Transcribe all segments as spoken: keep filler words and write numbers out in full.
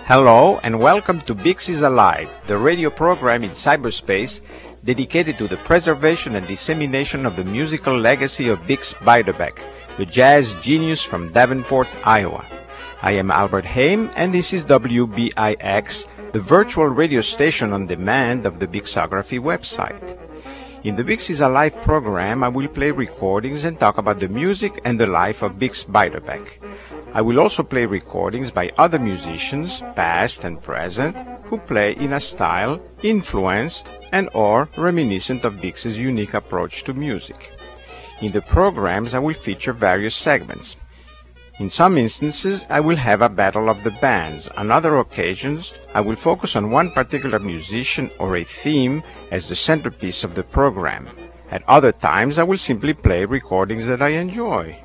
Hello and welcome to Bix is Alive, the radio program in cyberspace dedicated to the preservation and dissemination of the musical legacy of Bix Beiderbecke, the jazz genius from Davenport, Iowa. I am Albert Haim and this is W B I X, the virtual radio station on demand of the Bixography website. In the Bix is Alive program, I will play recordings and talk about the music and the life of Bix Beiderbecke. I will also play recordings by other musicians, past and present, who play in a style influenced and or reminiscent of Bix's unique approach to music. In the programs, I will feature various segments. In some instances, I will have a battle of the bands. On other occasions, I will focus on one particular musician or a theme as the centerpiece of the program. At other times, I will simply play recordings that I enjoy.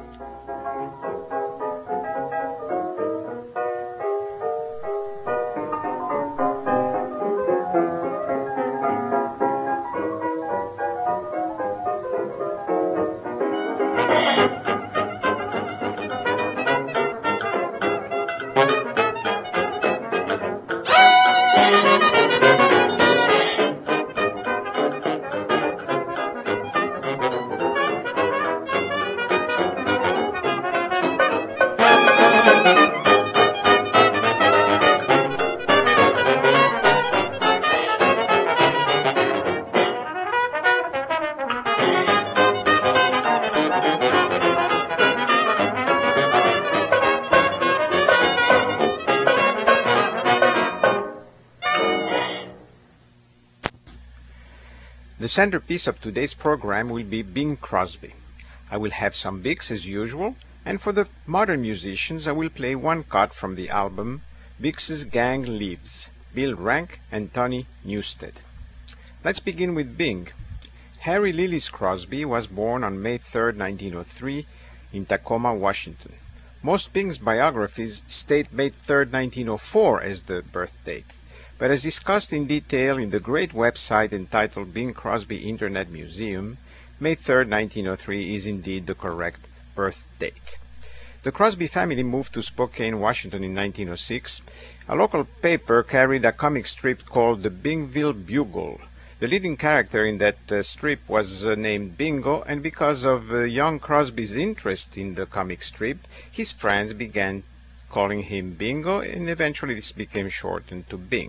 The centerpiece of today's program will be Bing Crosby. I will have some Bix as usual, and for the modern musicians I will play one cut from the album Bix's Gang Lives, Bill Rank and Tony Newstead. Let's begin with Bing. Harry Lillis Crosby was born on May third, nineteen oh three in Tacoma, Washington. Most Bing's biographies state May third, nineteen oh four as the birth date. But as discussed in detail in the great website entitled Bing Crosby Internet Museum, May third, nineteen oh three is indeed the correct birth date. The Crosby family moved to Spokane, Washington in nineteen oh six. A local paper carried a comic strip called the Bingville Bugle. The leading character in that uh, strip was uh, named Bingo, and because of uh, young Crosby's interest in the comic strip, his friends began calling him Bingo, and eventually this became shortened to Bing.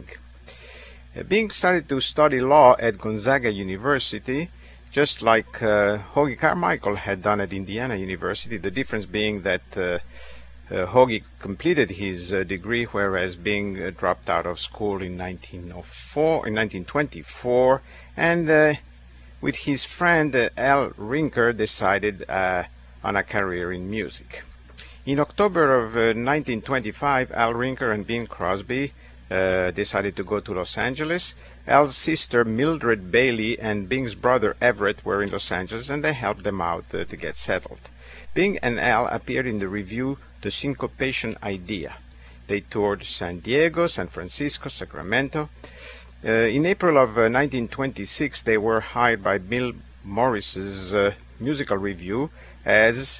Uh, Bing started to study law at Gonzaga University, just like uh, Hoagy Carmichael had done at Indiana University, the difference being that uh, uh, Hoagy completed his uh, degree, whereas Bing uh, dropped out of school in nineteen oh four, in nineteen twenty-four, and uh, with his friend uh, Al Rinker decided uh, on a career in music. In October of uh, nineteen twenty-five, Al Rinker and Bing Crosby uh, decided to go to Los Angeles. Al's sister Mildred Bailey and Bing's brother Everett were in Los Angeles, and they helped them out uh, to get settled. Bing and Al appeared in the review The Syncopation Idea. They toured San Diego, San Francisco, Sacramento. Uh, in April of uh, nineteen twenty-six, they were hired by Bill Morris's uh, musical review as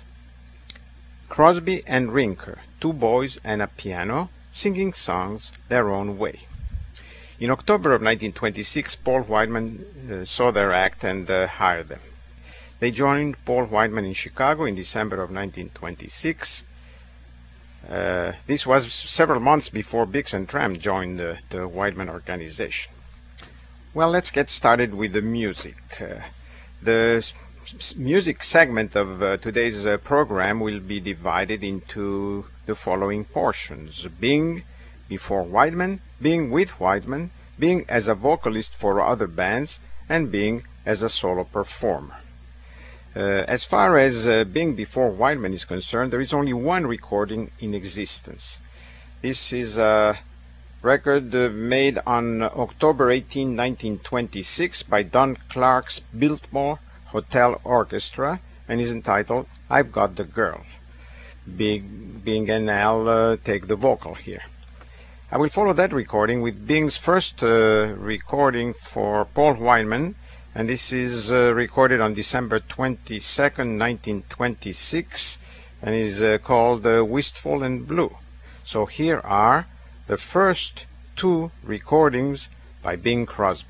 Crosby and Rinker, two boys and a piano, singing songs their own way. In October of nineteen twenty-six, Paul Whiteman uh, saw their act and uh, hired them. They joined Paul Whiteman in Chicago in December of nineteen twenty-six. Uh, this was several months before Bix and Tram joined uh, the Whiteman organization. Well, let's get started with the music. Uh, the music segment of uh, today's uh, program will be divided into the following portions: Bing before Whiteman, Bing with Whiteman, Bing as a vocalist for other bands, and Bing as a solo performer. Uh, as far as uh, Bing before Whiteman is concerned, there is only one recording in existence. This is a record uh, made on October eighteenth, nineteen twenty-six by Don Clark's Biltmore Hotel Orchestra, and is entitled I've Got the Girl. Bing, Bing and Al uh, take the vocal here. I will follow that recording with Bing's first uh, recording for Paul Whiteman, and this is uh, recorded on December twenty-second, nineteen twenty-six, and is uh, called uh, Wistful and Blue. So here are the first two recordings by Bing Crosby.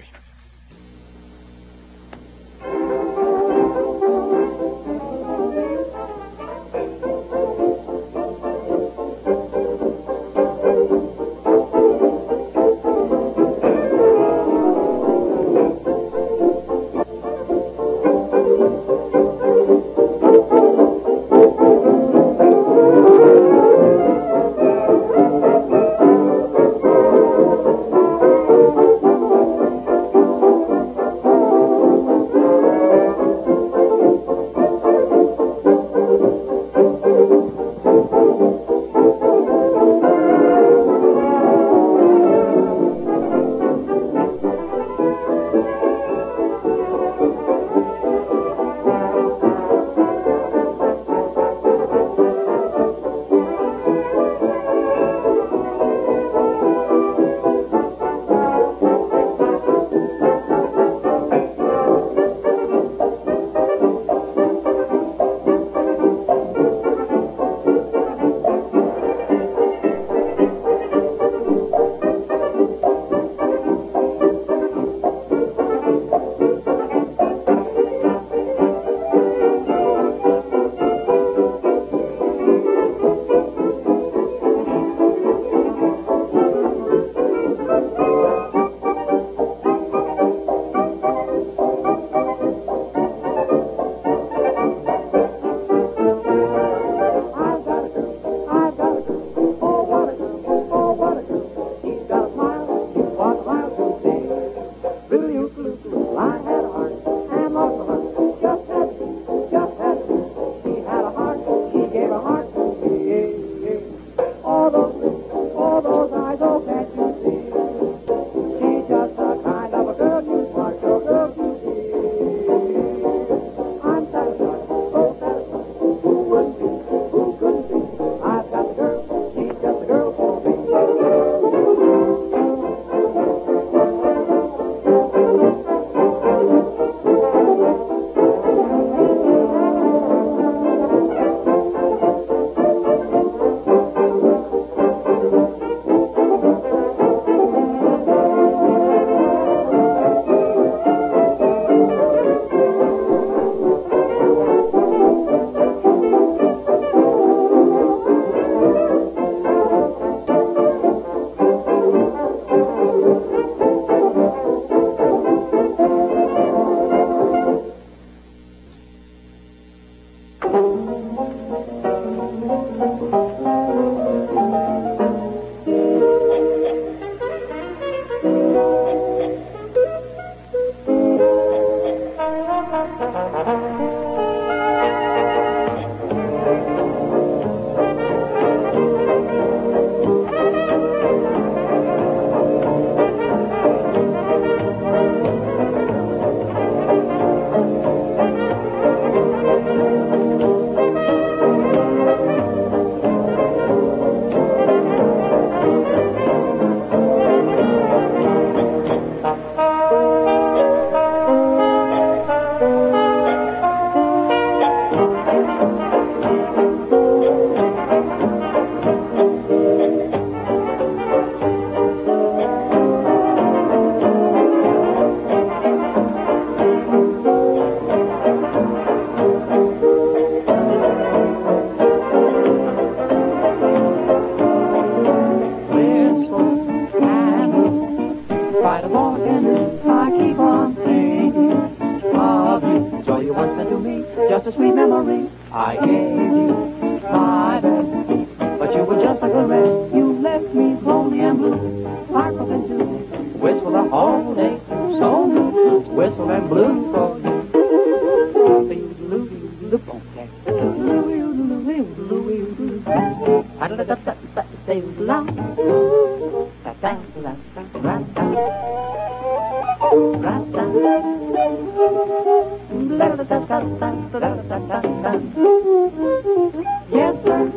Yes, sir.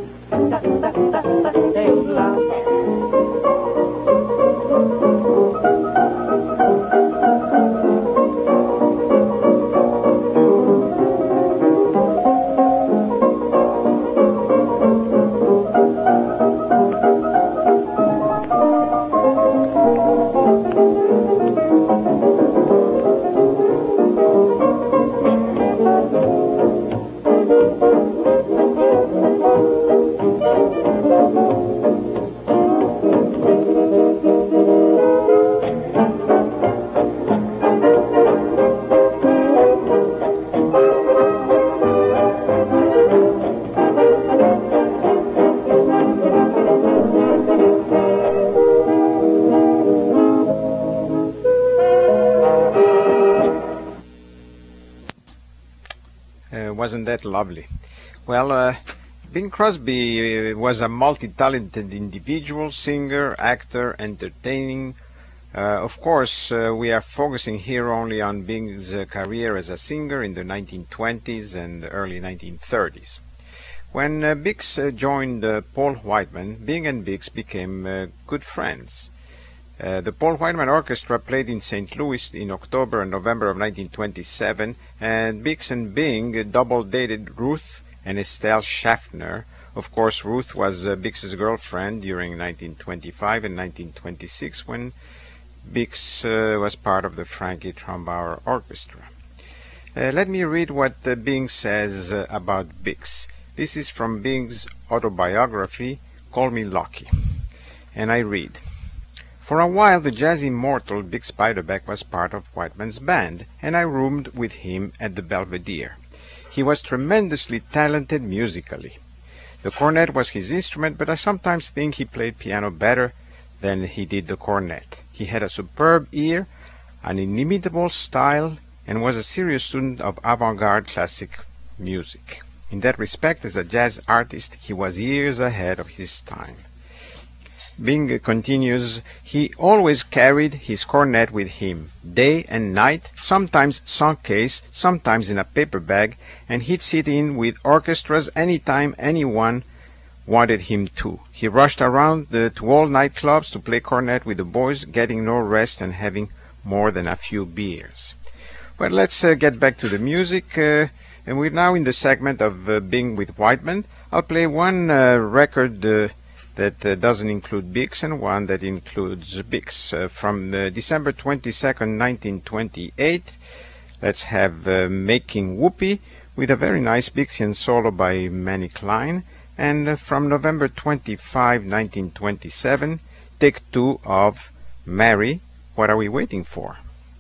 that lovely? Well, uh, Bing Crosby uh, was a multi-talented individual, singer, actor, entertaining. Uh, of course, uh, we are focusing here only on Bing's uh, career as a singer in the nineteen twenties and early nineteen thirties. When uh, Bix uh, joined uh, Paul Whiteman, Bing and Bix became uh, good friends. Uh, the Paul Whiteman Orchestra played in Saint Louis in October and November of nineteen twenty-seven, and Bix and Bing double-dated Ruth and Estelle Schaffner. Of course, Ruth was uh, Bix's girlfriend during nineteen twenty-five and nineteen twenty-six when Bix uh, was part of the Frankie Trombauer Orchestra. Uh, let me read what uh, Bing says uh, about Bix. This is from Bing's autobiography, Call Me Lucky. And I read, "For a while the jazz immortal Bix Beiderbecke was part of Whiteman's band, and I roomed with him at the Belvedere. He was tremendously talented musically. The cornet was his instrument, but I sometimes think he played piano better than he did the cornet. He had a superb ear, an inimitable style, and was a serious student of avant-garde classic music. In that respect, as a jazz artist, he was years ahead of his time." Bing continues, "He always carried his cornet with him, day and night, sometimes sans case, sometimes in a paper bag, and he'd sit in with orchestras anytime anyone wanted him to. He rushed around uh, to all nightclubs to play cornet with the boys, getting no rest and having more than a few beers." Well, let's uh, get back to the music, uh, and we're now in the segment of uh, Bing with Whiteman. I'll play one uh, record uh, that uh, doesn't include Bix and one that includes Bix. Uh, from uh, December twenty-second, nineteen twenty-eight, let's have uh, Making Whoopee with a very nice Bixian solo by Manny Klein. And uh, from November twenty-fifth, nineteen twenty-seven, take two of Mary, What Are We Waiting For?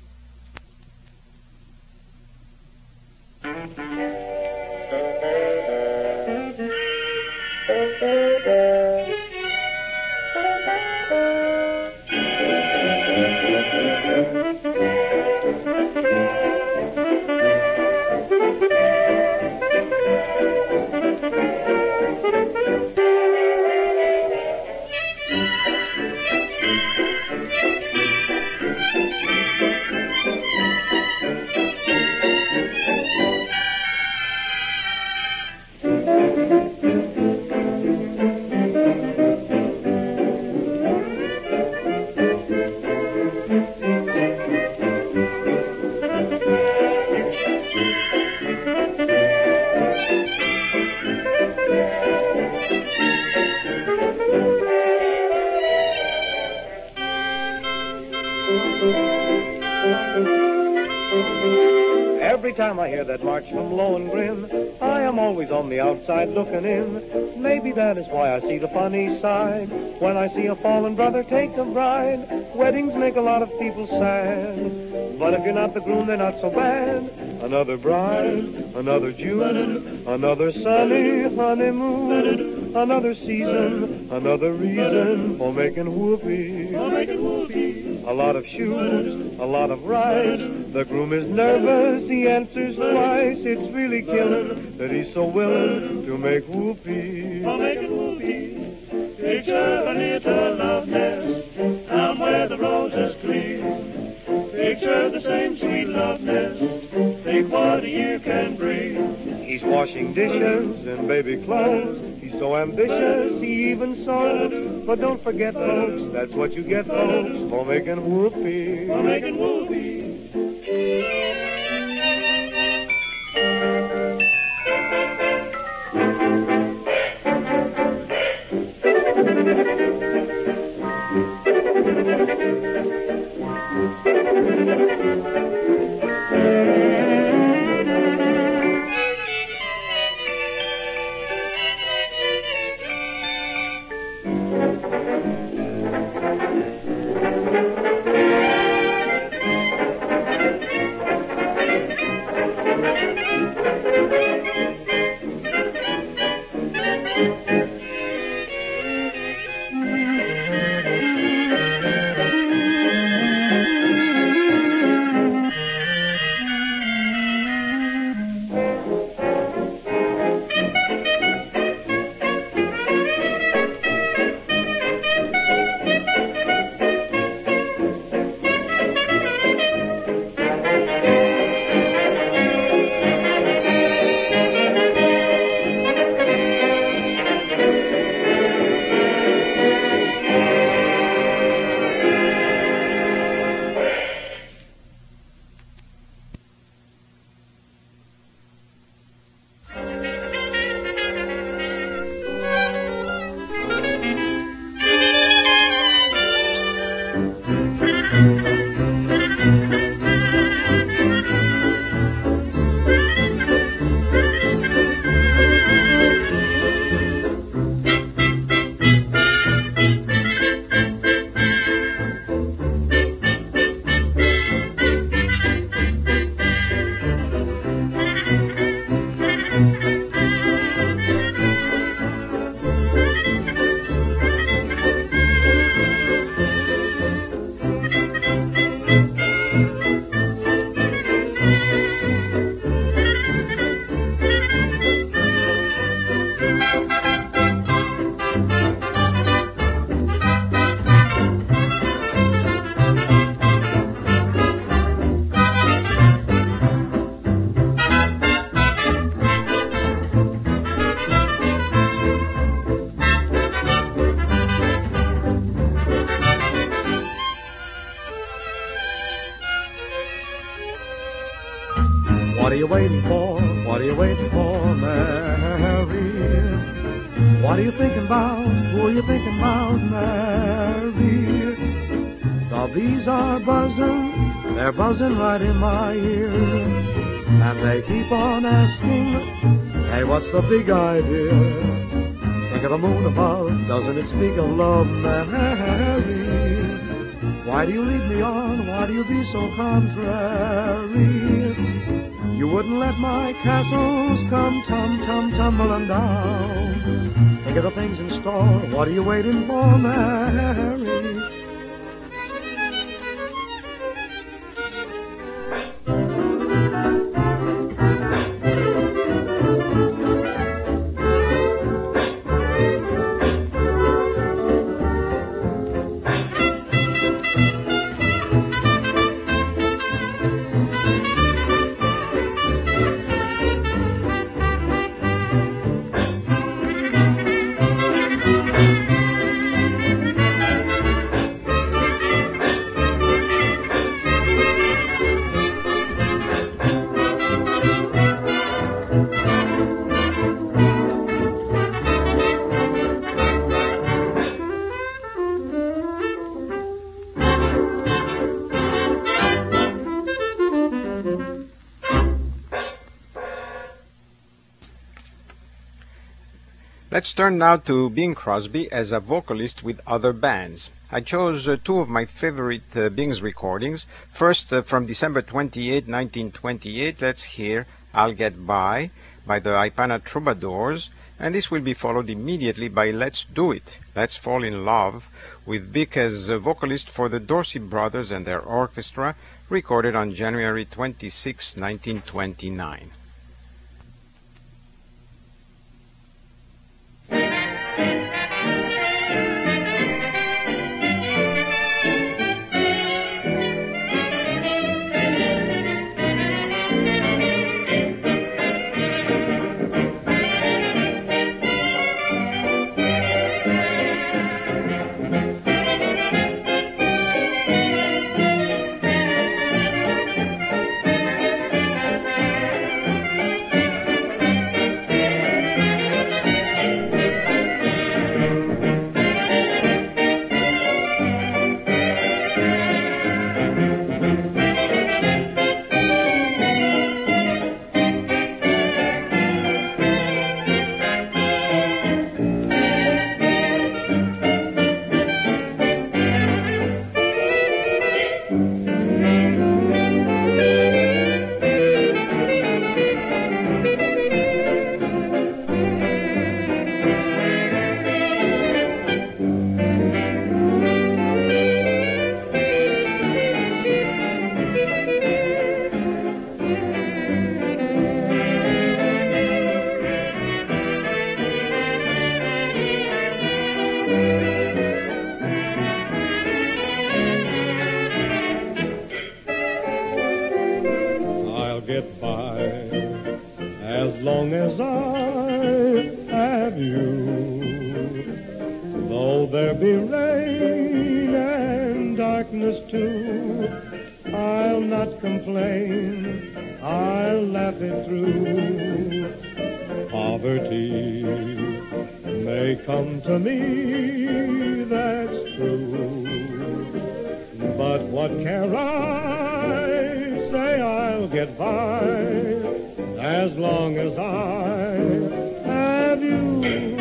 Every time I hear that march from Lohengrin, I am always on the outside looking in. Maybe that is why I see the funny side when I see a fallen brother take a bride. Weddings make a lot of people sad, but if you're not the groom, they're not so bad. Another bride, another June, another sunny honeymoon, another season, another reason for making whoopee. For making whoopee. A lot of shoes, a lot of rides. The groom is nervous, he answers twice. It's really killing that he's so willing to make whoopee. For making whoopee. Picture a little love nest down where the roses gleam. Picture the same sweet love nest. Think what a year can bring. He's washing dishes and baby clothes. He's so ambitious, he even sews. But don't forget, folks, that's what you get, folks, for making whoopee. For making whoopee. waiting for? What are you waiting for, Mary? What are you thinking about? Who are you thinking about, Mary? The bees are buzzing, they're buzzing right in my ear, and they keep on asking, hey, what's the big idea? Think of the moon above, doesn't it speak of love, Mary? Why do you lead me on? Why do you be so contrary? You wouldn't let my castles come tum tum tumbling down. Think of the things in store. What are you waiting for, Mary? Let's turn now to Bing Crosby as a vocalist with other bands. I chose uh, two of my favorite uh, Bing's recordings. First, uh, from December twenty-eighth, nineteen twenty-eight, let's hear I'll Get By by the Ipana Troubadours, and this will be followed immediately by Let's Do It, Let's Fall in Love, with Bick as a vocalist for the Dorsey Brothers and their orchestra, recorded on January twenty-sixth, nineteen twenty-nine. Get by as long as I have you. Though there be rain and darkness too, I'll not complain, I'll laugh it through. Poverty may come to me, that's true, but what care I? Say I'll get by as long as I have you.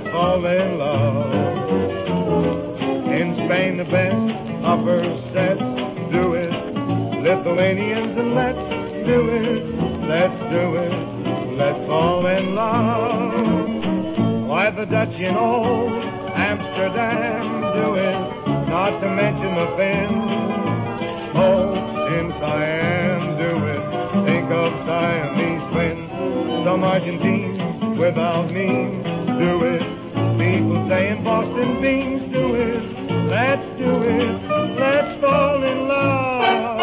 fall in love. In Spain, the best upper sets do it. Lithuanians, and let's do it, let's do it, let's fall in love. Why, the Dutch in old Amsterdam do it, not to mention the Finns. Folks in Siam do it, think of Siamese twins. Some Argentines without means do it. People say in Boston beans do it. Let's do it. Let's fall in love.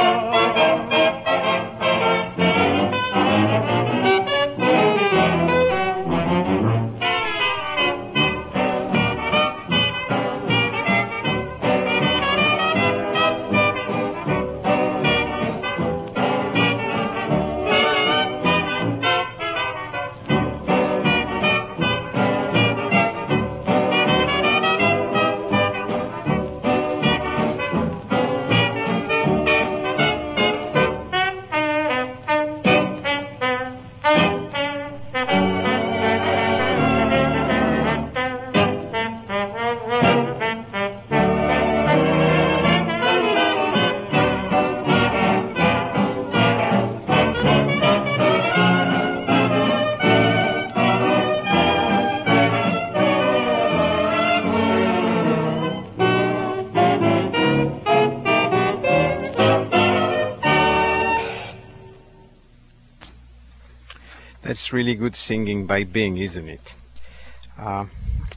That's really good singing by Bing, isn't it? Uh,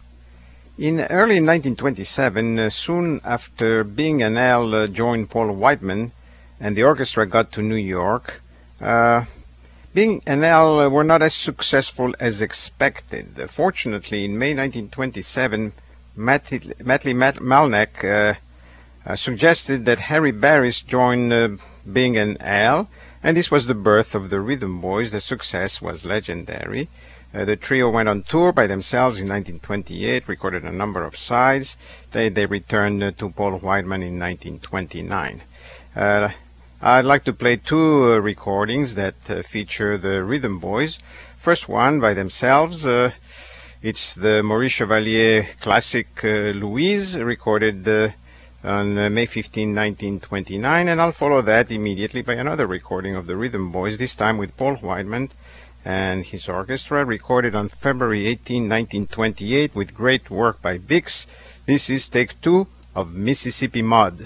in early nineteen twenty-seven, uh, soon after Bing and Al uh, joined Paul Whiteman and the orchestra got to New York, uh, Bing and Al uh, were not as successful as expected. Uh, fortunately, in May nineteen twenty-seven, Matty, Matty Mat Malneck uh, uh, suggested that Harry Barris join uh, Bing and Al, and this was the birth of the Rhythm Boys. The success was legendary. Uh, the trio went on tour by themselves in nineteen twenty-eight, recorded a number of sides. They, they returned uh, to Paul Whiteman in nineteen twenty-nine. Uh, I'd like to play two uh, recordings that uh, feature the Rhythm Boys. First one by themselves, uh, it's the Maurice Chevalier classic uh, Louise, recorded uh, on uh, May fifteenth, nineteen twenty-nine, and I'll follow that immediately by another recording of the Rhythm Boys, this time with Paul Whiteman and his orchestra, recorded on February eighteenth, nineteen twenty-eight, with great work by Bix. This is take two of Mississippi Mud.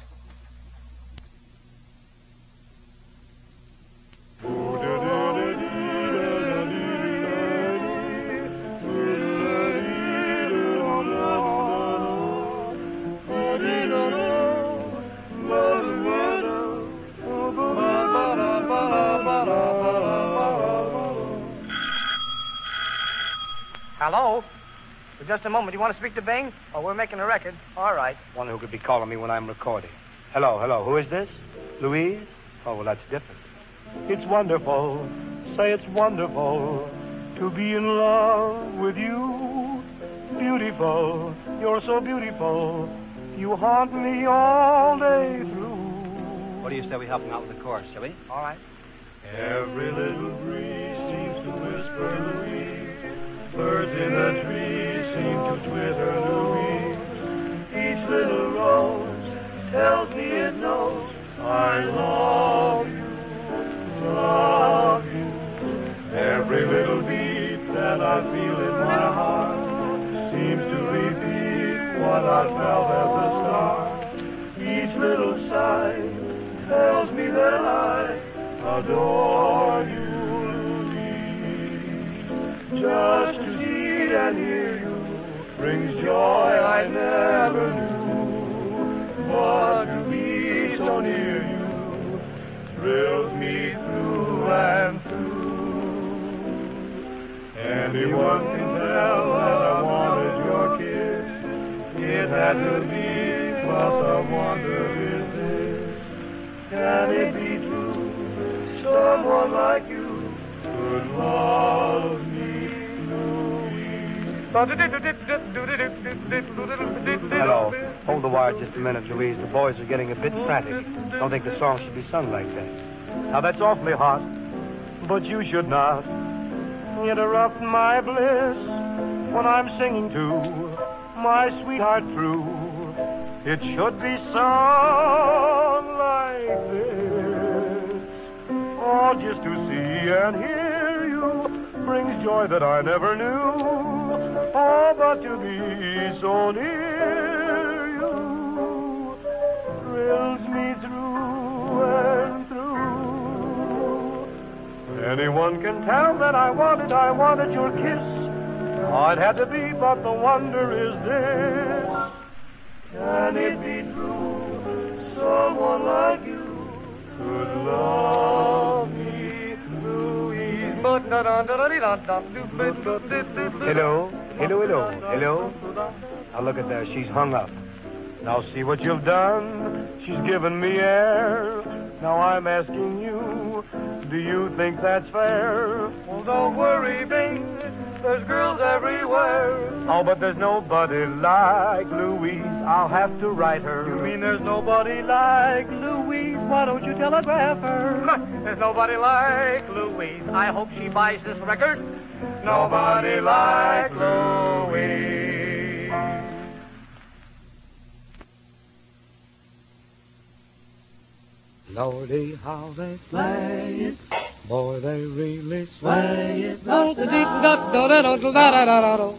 Hello? For just a moment. You want to speak to Bing? Oh, we're making a record. All right. One who could be calling me when I'm recording. Hello, hello. Who is this? Louise? Oh, well, that's different. It's wonderful, say it's wonderful to be in love with you. Beautiful, you're so beautiful, you haunt me all day through. What do you say we help him out with the chorus, shall we? All right. Every little breeze seems to whisper Louise. Birds in the trees seem to twitter Louise. Each little rose tells me it knows I love you, love you. Every little beat that I feel in my heart seems to repeat what I felt at the start. Each little sigh tells me that I adore you. Just to see and hear you brings joy I never knew. But to be so near you thrills me through and through. Anyone can tell that I wanted your kiss. It had to be, but I wonder is this. Can it be true? Someone like you could love me. Hello. Hold the wire just a minute, Louise. The boys are getting a bit frantic. Don't think the song should be sung like that. Now that's awfully hot, but you should not interrupt my bliss. when I'm singing to my sweetheart through. It should be sung like this. Oh, just to see and hear you brings joy that I never knew. Oh, but to be so near you thrills me through and through. Anyone can tell that I wanted, I wanted your kiss. Oh, it had to be, but the wonder is this. Can it be true? Someone like you could love me, Louise. Hello, hello, hello, hello. Now look at that, she's hung up. Now see what you've done. She's given me air. Now I'm asking you, do you think that's fair? Well, don't worry, Bing. There's girls everywhere. Oh, but there's nobody like Louise. I'll have to write her. You mean there's nobody like Louise? Why don't you telegraph her? There's nobody like Louise. I hope she buys this record. Nobody like Louise. Lordy, how they play it. Boy, they really sway it. Oh, the dee da da da da da da da da.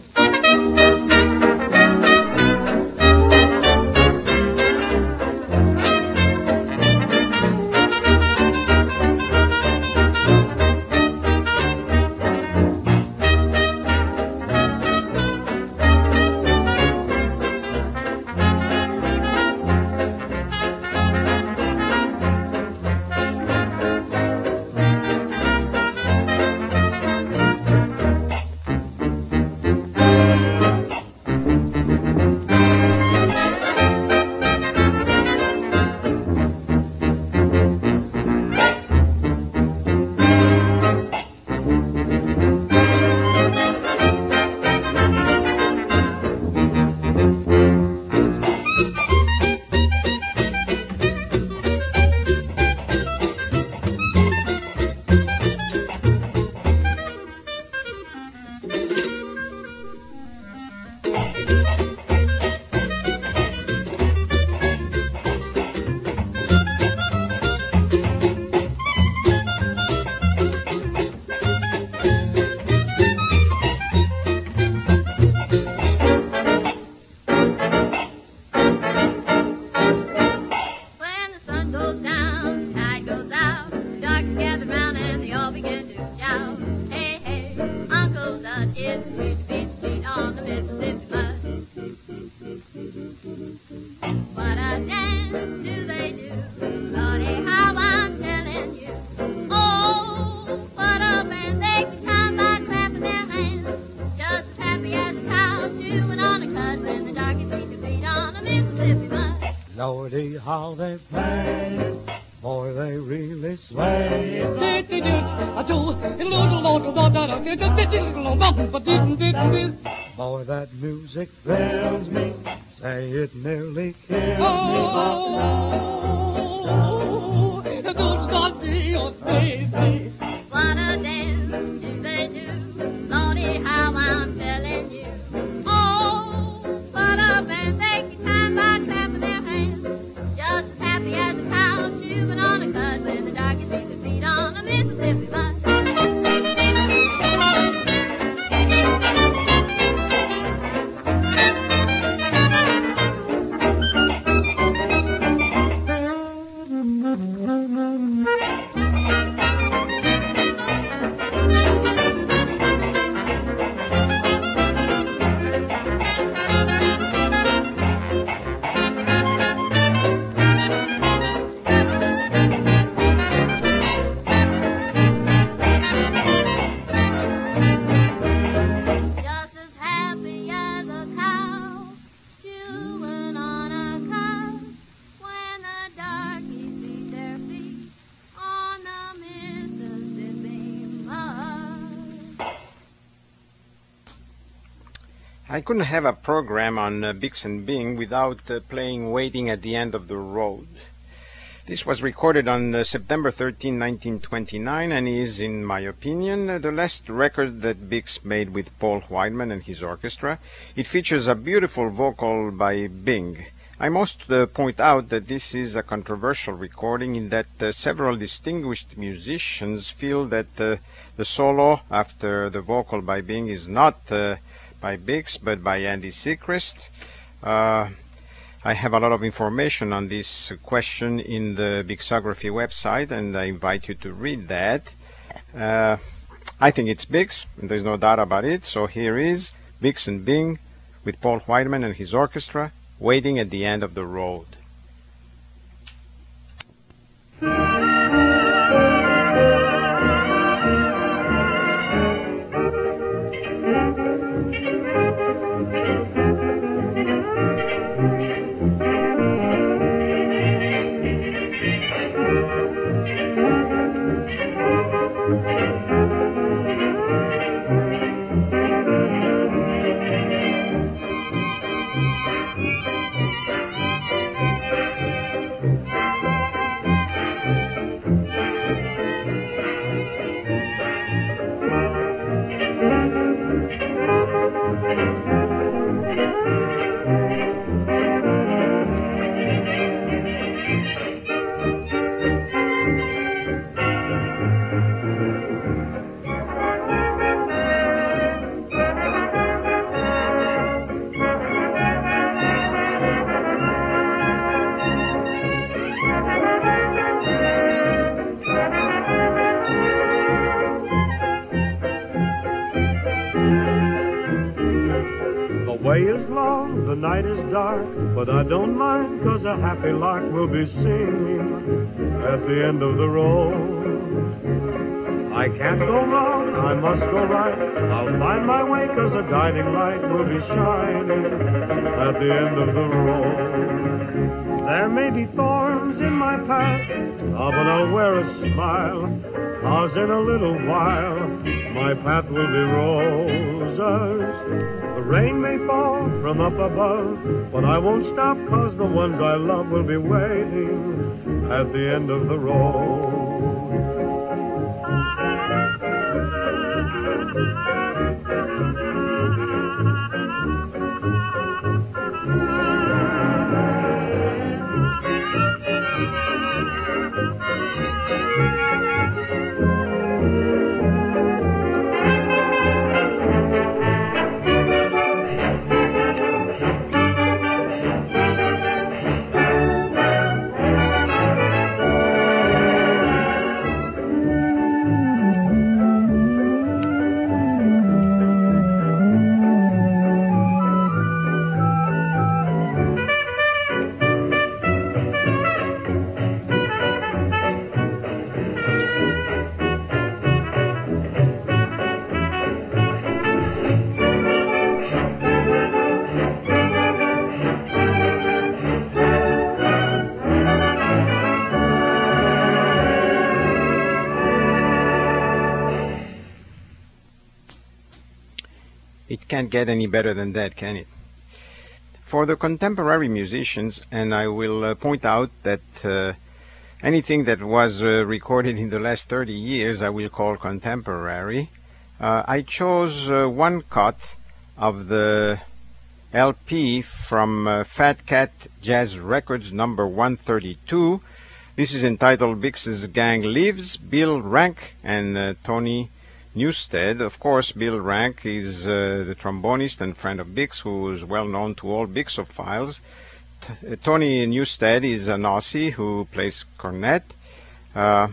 Lordy, how they play it. Boy, they really sway it. Boy, that music thrills me. Say it nearly kills me. Oh, what a dance do they do? Lordy, how I'm telling you. Oh, what a band, they can time by clapping their hands. Just as happy as a cow chewing on a cud when the darkies beat the beat on a Mississippi mud. I couldn't have a program on uh, Bix and Bing without uh, playing Waiting at the End of the Road. This was recorded on uh, September thirteenth, nineteen twenty-nine, and is, in my opinion, uh, the last record that Bix made with Paul Whiteman and his orchestra. It features a beautiful vocal by Bing. I must uh, point out that this is a controversial recording in that uh, several distinguished musicians feel that uh, the solo after the vocal by Bing is not uh, by Bix but by Andy Sechrist. Uh, I have a lot of information on this question in the Bixography website, and I invite you to read that. Uh, I think it's Bix, and there's no doubt about it. So here is Bix and Bing with Paul Whiteman and his orchestra, Waiting at the End of the Road. The night is dark, but I don't mind, 'cause a happy lark will be singing at the end of the road. I can't go wrong, I must go right, I'll find my way, 'cause a guiding light will be shining at the end of the road. There may be thorns in my path, oh, but I'll wear a smile, 'cause in a little while my path will be roses. The rain may fall from up above, but I won't stop, 'cause the ones I love will be waiting at the end of the road. It can't get any better than that, can it? For the contemporary musicians, and I will uh, point out that uh, anything that was uh, recorded in the last thirty years I will call contemporary. Uh, I chose uh, one cut of the L P from uh, Fat Cat Jazz Records number one thirty-two. This is entitled Bix's Gang Lives, Bill Rank and uh, Tony Newstead. Of course, Bill Rank is uh, the trombonist and friend of Bix, who is well known to all Bixophiles. T- uh, Tony Newstead is an Aussie who plays cornet. Uh,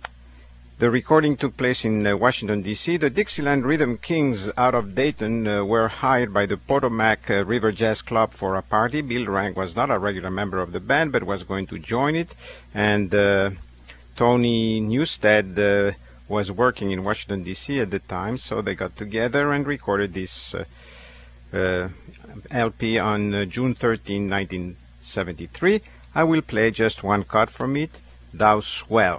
the recording took place in uh, Washington, D C The Dixieland Rhythm Kings out of Dayton uh, were hired by the Potomac uh, River Jazz Club for a party. Bill Rank was not a regular member of the band, but was going to join it. And uh, Tony Newstead uh, was working in Washington, D C at the time, so they got together and recorded this uh, uh, L P on uh, June thirteenth, nineteen seventy-three. I will play just one cut from it, Thou Swell.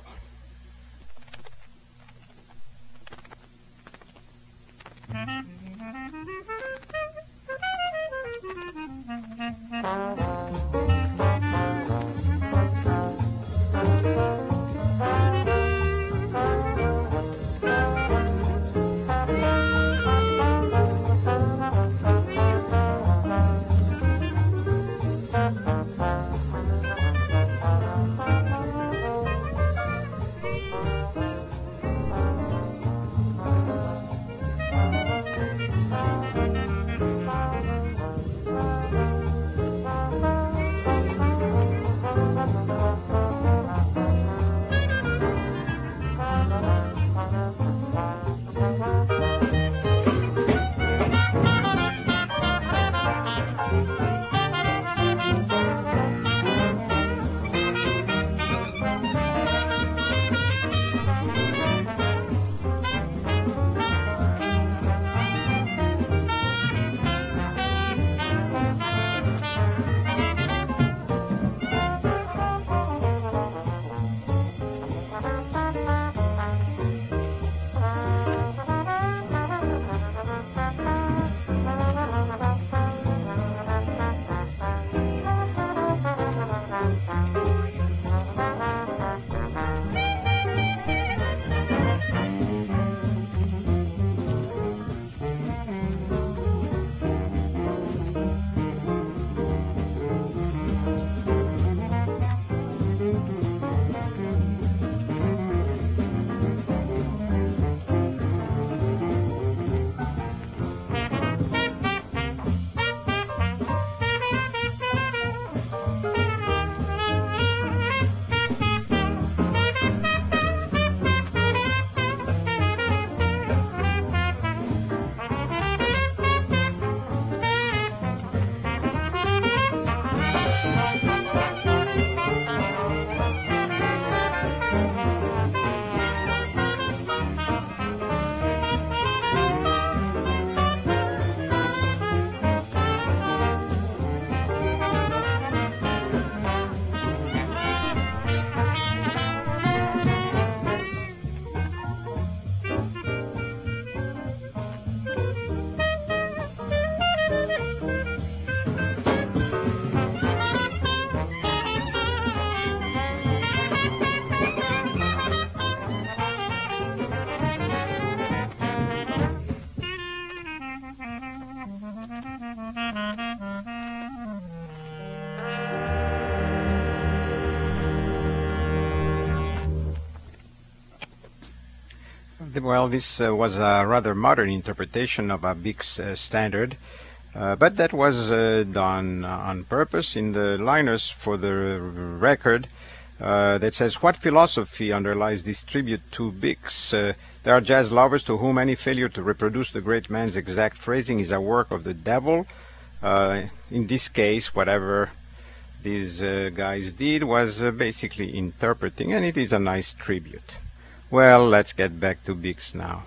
well, this uh, was a rather modern interpretation of a Bix uh, standard, uh, but that was uh, done on purpose. In the liners for the record uh, that says, "What philosophy underlies this tribute to Bix? Uh, there are jazz lovers to whom any failure to reproduce the great man's exact phrasing is a work of the devil." Uh, in this case, whatever these uh, guys did was uh, basically interpreting, and it is a nice tribute. Well, let's get back to Bix now.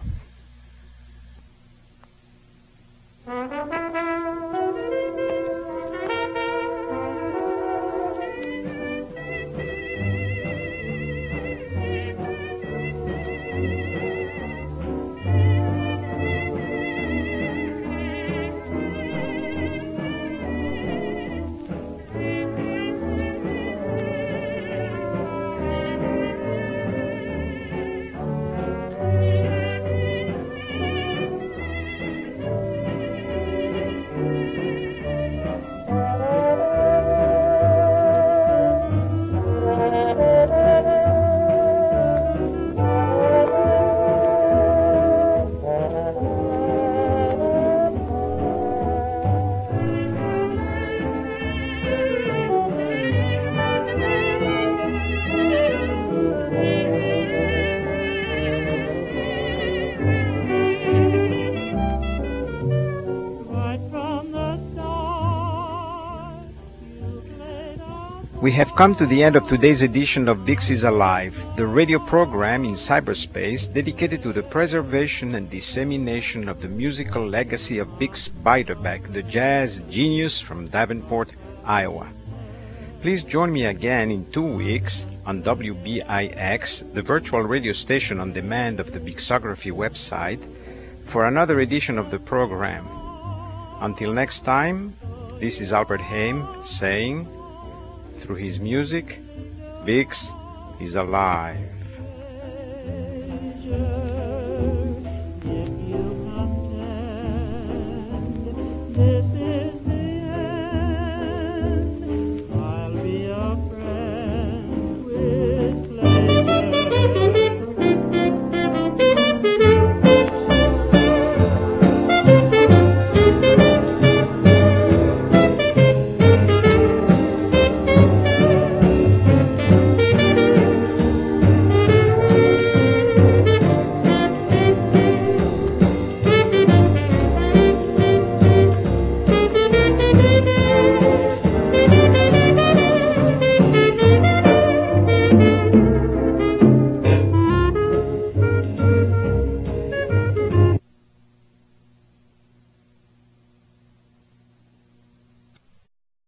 We have come to the end of today's edition of Bix is Alive, the radio program in cyberspace dedicated to the preservation and dissemination of the musical legacy of Bix Beiderbecke, the jazz genius from Davenport, Iowa. Please join me again in two weeks on W B I X, the virtual radio station on demand of the Bixography website, for another edition of the program. Until next time, this is Albert Haim saying, through his music, Bix is alive.